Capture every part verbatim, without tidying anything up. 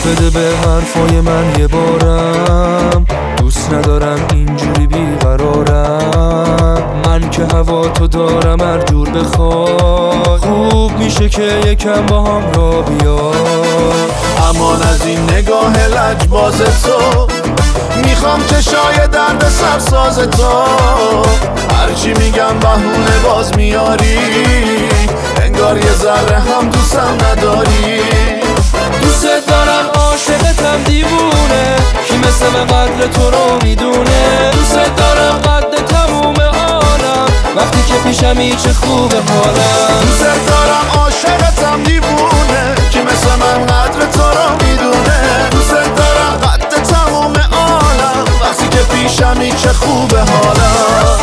بده به حرفای من یه بارم، دوست ندارم اینجوری بیقرارم. من که هوا تو دارم هر جور بخوای، خوب میشه که یکم با هم را بیای. امان از این نگاه لجباز تو، میخوام چشای درد سرساز تو. هرچی میگم بهونه باز میاری، انگار یه ذره هم دوستم نداری. دوست دارم عاشقتم دیوونه، کی مثل من قدر تو رو میدونه. دوست دارم قد تموم عالم، وقتی که پیشمی چه خوبه حالم. دوست دارم عاشقتم دیوونه، کی مثل من قدر تو رو میدونه. دوست دارم قد تموم عالم، وقتی که پیشمی چه خوبه حالم.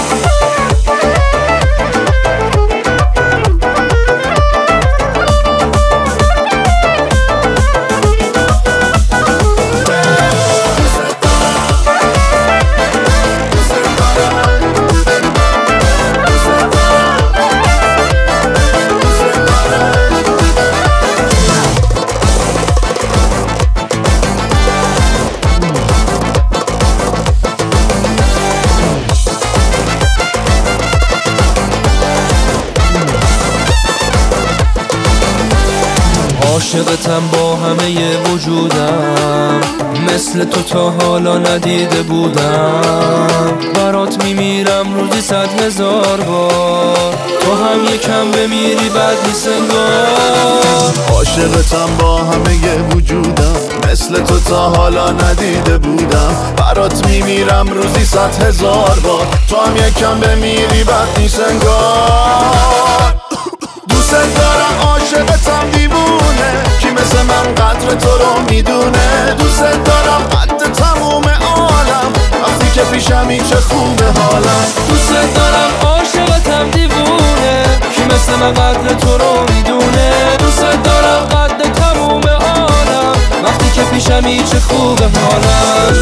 عاشقتم با همه ی وجودم، مثل تو تا حالا ندیده بودم. برات میمیرم روزی صد هزار بار، تو هم یکم بمیری بد نیست انگار. عاشقتم با همه ی وجودم، مثل تو تا حالا ندیده بودم. برات میمیرم روزی صد هزار بار، تو هم یکم بمیری بد نیست انگار. دوست دارم عاشقتم دیوونه، کی مثل من قدر تو رو میدونه. دوست دارم قد تموم عالم، وقتی که پیشمی چه خوبه حالم. دوست دارم عاشقتم دیوونه، کی مثل من قدر تو رو میدونه. دوست دارم قد تموم عالم، وقتی که پیشمی چه خوبه حالم.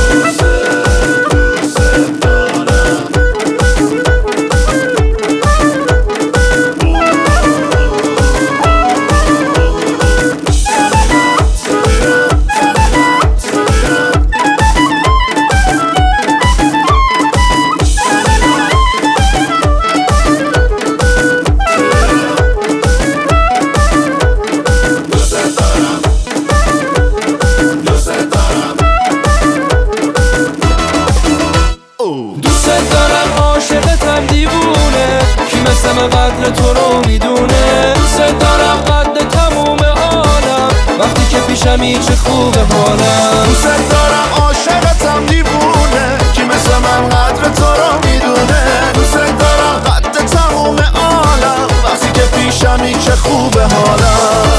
دوست دارم عاشقتم دیوونه، کی مثل من قدر تو رو میدونه. دوست دارم قد تموم عالم، وقتی که پیشمی چه خوبه حالم. دوست دارم عاشقتم دیوونه، کی مثل من قدر تو رو میدونه. دوست دارم قد تموم عالم، وقتی که پیشمی چه خوبه حالم.